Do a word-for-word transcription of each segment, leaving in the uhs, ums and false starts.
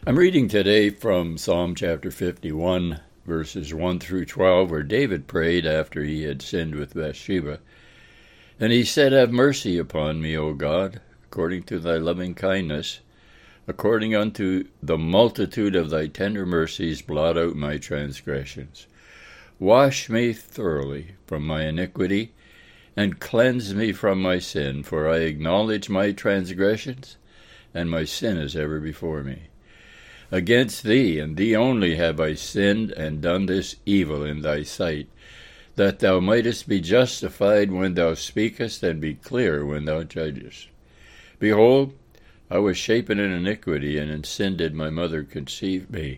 I'm reading today from Psalm chapter fifty-one, verses one through twelve, where David prayed after he had sinned with Bathsheba. And he said, "Have mercy upon me, O God, according to thy loving kindness. According unto the multitude of thy tender mercies, blot out my transgressions. Wash me thoroughly from my iniquity, and cleanse me from my sin, for I acknowledge my transgressions, and my sin is ever before me. Against thee, and thee only, have I sinned, and done this evil in thy sight, that thou mightest be justified when thou speakest, and be clear when thou judgest. Behold, I was shapen in iniquity, and in sin did my mother conceive me.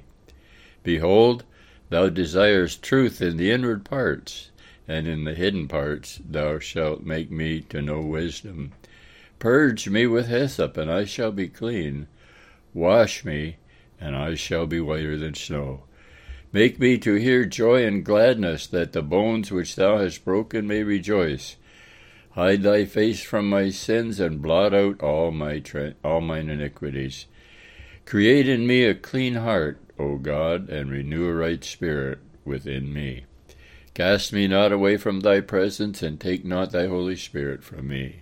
Behold, thou desirest truth in the inward parts, and in the hidden parts thou shalt make me to know wisdom. Purge me with hyssop, and I shall be clean. Wash me, and I shall be whiter than snow. Make me to hear joy and gladness, that the bones which thou hast broken may rejoice. Hide thy face from my sins, and blot out all my tra- all mine iniquities. Create in me a clean heart, O God, and renew a right spirit within me. Cast me not away from thy presence, and take not thy Holy Spirit from me.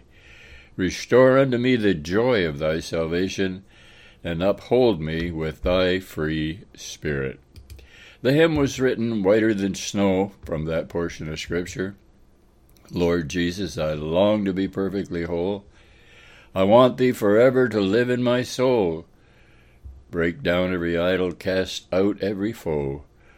Restore unto me the joy of thy salvation, and uphold me with thy free spirit." The hymn was written whiter than snow from that portion of Scripture. Lord Jesus, I long to be perfectly whole. I want thee forever to live in my soul. Break down every idol, cast out every foe.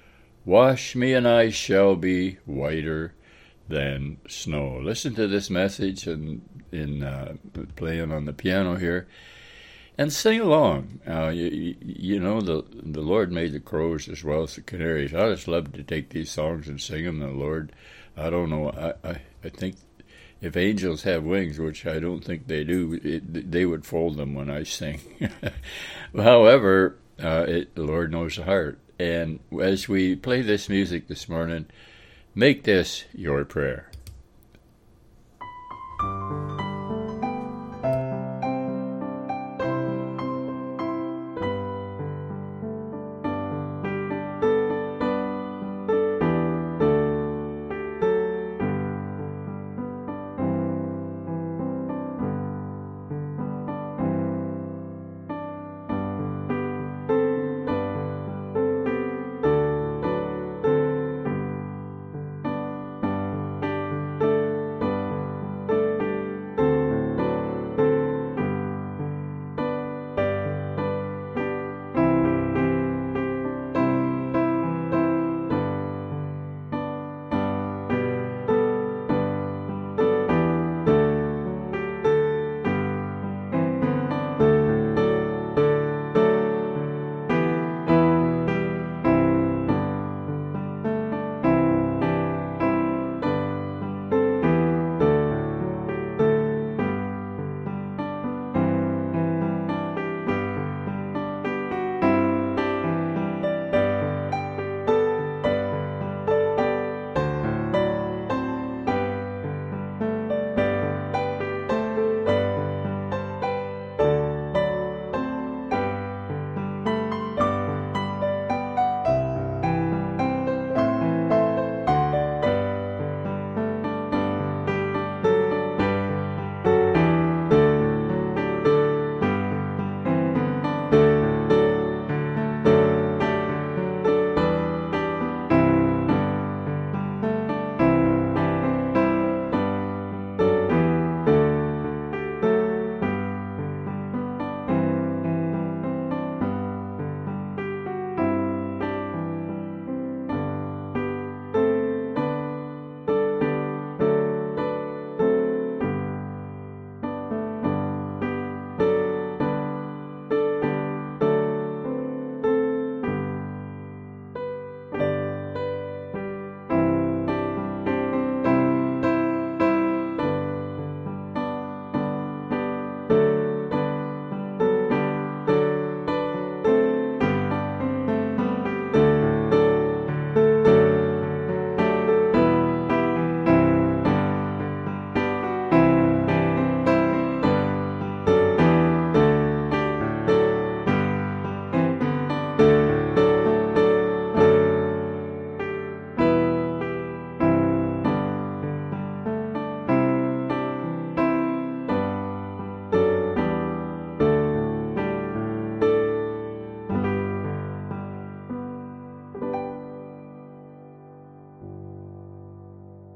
Wash me, and I shall be whiter than snow. Listen to this message in, in uh, playing on the piano here, and sing along. Uh, you, you know, the the Lord made the crows as well as the canaries. I just love to take these songs and sing them. The Lord, I don't know, I, I, I think if angels have wings, which I don't think they do, it, they would fold them when I sing. However, uh, it, the Lord knows the heart. And as we play this music this morning, make this your prayer.